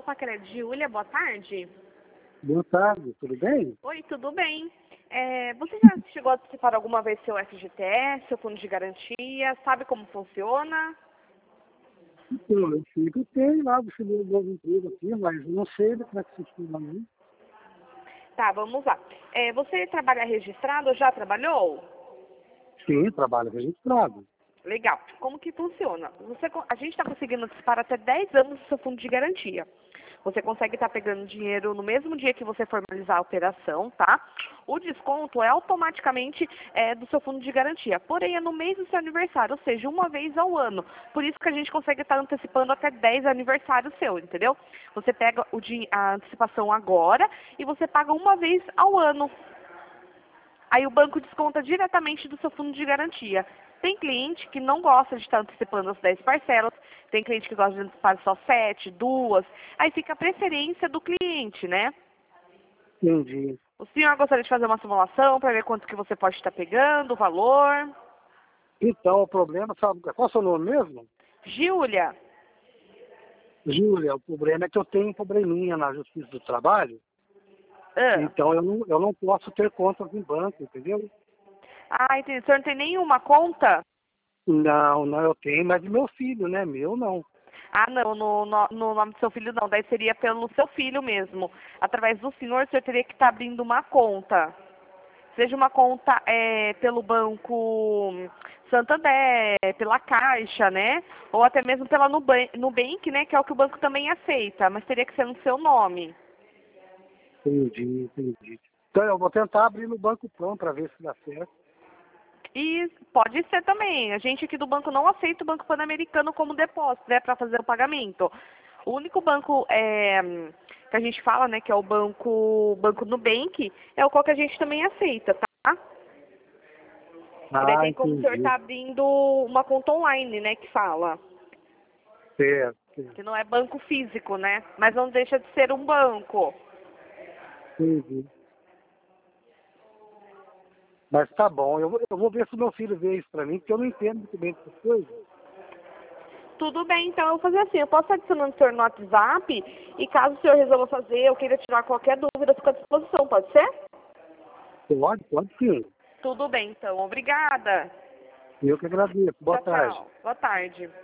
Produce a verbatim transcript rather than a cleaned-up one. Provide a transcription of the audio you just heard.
Opa, querida Júlia, boa tarde. Boa tarde, tudo bem? Oi, tudo bem? É, você já chegou a antecipar alguma vez seu F G T S, seu fundo de garantia? Sabe como funciona? Então, eu sei que eu tenho lá, você deu duas empresas aqui, mas não sei como é que funciona, né? Tá, vamos lá. É, você trabalha registrado ou já trabalhou? Sim, trabalho registrado. Legal. Como que funciona? Você, co- a gente está conseguindo antecipar até dez anos do seu fundo de garantia. Você consegue estar pegando dinheiro no mesmo dia que você formalizar a operação, tá? O desconto é automaticamente é, do seu fundo de garantia, porém é no mês do seu aniversário, ou seja, uma vez ao ano. Por isso que a gente consegue estar antecipando até dez aniversários seu, entendeu? Você pega o din- a antecipação agora e você paga uma vez ao ano. Aí o banco desconta diretamente do seu fundo de garantia. Tem cliente que não gosta de estar antecipando as dez parcelas, tem cliente que gosta de antecipar só sete, duas, aí fica a preferência do cliente, né? Entendi. O senhor gostaria de fazer uma simulação para ver quanto que você pode estar pegando, o valor? Então, o problema, sabe, qual é o seu nome mesmo? Júlia, Júlia, o problema é que eu tenho um probleminha na Justiça do Trabalho, ah, então eu não, eu não posso ter contas em banco, entendeu? ah, entendi. O senhor não tem nenhuma conta? Não, não, eu tenho, mas de meu filho, né? Meu não. Ah, não, no, no, no nome do seu filho não, daí seria pelo seu filho mesmo. Através do senhor, o senhor teria que estar abrindo uma conta. Seja uma conta é, pelo Banco Santander, pela Caixa, né? Ou até mesmo pela Nuban- Nubank, né? Que é o que o banco também aceita, mas teria que ser no seu nome. Entendi, entendi. Então eu vou tentar abrir no Banco Pan para ver se dá certo. E pode ser também. A gente aqui do banco não aceita o Banco Pan-Americano como depósito, né? Para fazer o pagamento. O único banco é, que a gente fala, né? Que é o Banco, banco Nubank, é o qual que a gente também aceita, tá? E daí Ah, tem como o senhor entendi. estar abrindo uma conta online, né? Que fala. Certo, certo. Que não é banco físico, né? Mas não deixa de ser um banco. Entendi. Mas tá bom, eu vou, eu vou ver se o meu filho vê isso pra mim, porque eu não entendo muito bem dessas coisas. Tudo bem, então eu vou fazer assim, eu posso adicionar o senhor no WhatsApp e caso o senhor resolva fazer, eu queira tirar qualquer dúvida, eu fico à disposição, pode ser? Pode, pode sim. Tudo bem, então. Obrigada. Eu que agradeço. Boa Tchau, tarde. tchau. Boa tarde.